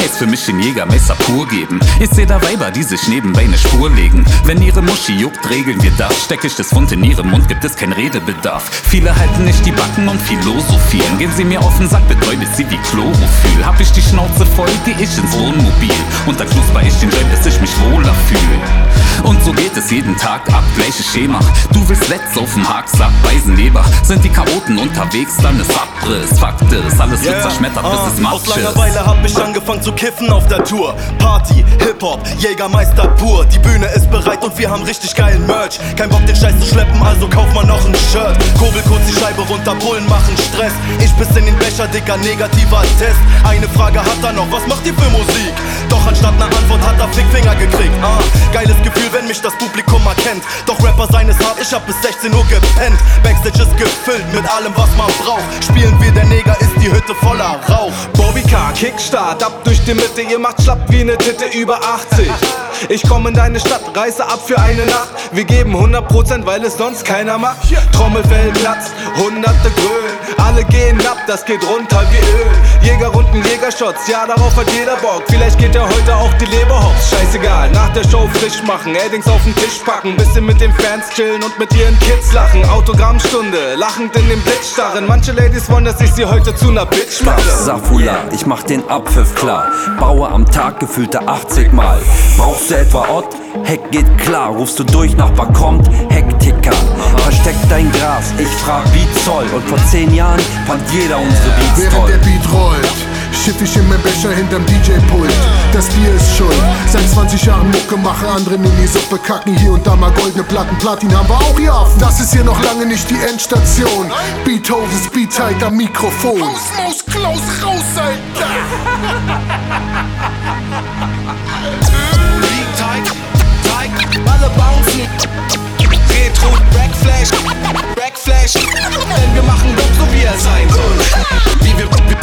heißt für mich den Jägermesser pur geben. Ich seh da Weiber, die sich nebenbei ne Spur legen. Wenn ihre Muschi juckt, regeln wir das. Steck ich das Fund in ihrem Mund, gibt es kein Redebedarf. Viele halten nicht die Backen und philosophieren. Gehen sie mir auf den Sack, betäube sie wie Chlorophyll. Hab ich die Schnauze voll, geh ich ins Wohnmobil. Und dann knusper ich den Joint, bis ich mich wohler fühl. Und so geht es jeden Tag ab, gleiches Schema. Du willst letzt auf'm Hacksack, Beisenleber. Sind die Chaoten unterwegs, dann ist Abriss. Fakt ist, alles wird zerschmettert, bis es Matsch ist. Aus Langeweile hab ich angefangen zu kiffen auf der Tour. Party, Hip-Hop, Jägermeister pur. Die Bühne ist bereit und wir haben richtig geilen Merch. Kein Bock den Scheiß zu schleppen, also kauf mal noch ein Shirt. Kurbel kurz die Scheibe runter, Bullen machen Stress. Ich bis in den Becher, dicker, negativer Test. Eine Frage hat er noch, was macht ihr für Musik? Doch anstatt ner Antwort hat er Fickfinger gekriegt. Geiles Gefühl, wenn mich das Publikum erkennt. Doch Rapper sein ist hart, ich hab bis 16 Uhr gepennt. Backstage ist gefüllt mit allem, was man braucht. Spielen wir, der Neger ist die Hütte voller Rauch. Bobby Car, Kickstart, ab durch die Mitte, ihr macht schlapp wie ne Titte über 80. Ich komm in deine Stadt, reiße ab für eine Nacht. Wir geben 100%, weil es sonst keiner macht. Trommelfell platzt, hunderte grölen. Alle gehen ab, das geht runter wie Öl. Jägerrunden, Jägerschotz, ja darauf hat jeder Bock. Vielleicht geht ja heute auch die Leber hops. Scheißegal, nach der Show frisch machen, Eddings auf den Tisch packen. Bisschen mit den Fans chillen und mit ihren Kids lachen. Autogrammstunde, lachend in den Blick starren. Manche Ladies wollen, dass ich sie heute zu ner Bitch mache. Safula, ich mach den Abpfiff klar. Baue am Tag gefühlte 80 Mal. Brauchst du etwa Ott? Heck geht klar. Rufst du durch, Nachbar kommt, Heckticker. Versteck dein Gras, ich frag wie Zoll. Und vor 10 Jahren fand jeder unsere Beats toll. Während der Beat rollt, schiff ich in mein Becher hinterm DJ-Pult. Das Bier ist schuld. Seit 20 Jahren Mucke machen, andere in die Suppe kacken. Hier und da mal goldene Platten, Platin haben wir auch hier auf. Das ist hier noch lange nicht die Endstation. Beat hoch ist Beat tight am Mikrofon. Maus, Klaus, raus, Alter! Beat tight, alle bouncen. Retro, Rackflash, denn wir machen Rap so wie er sein soll. Wie wir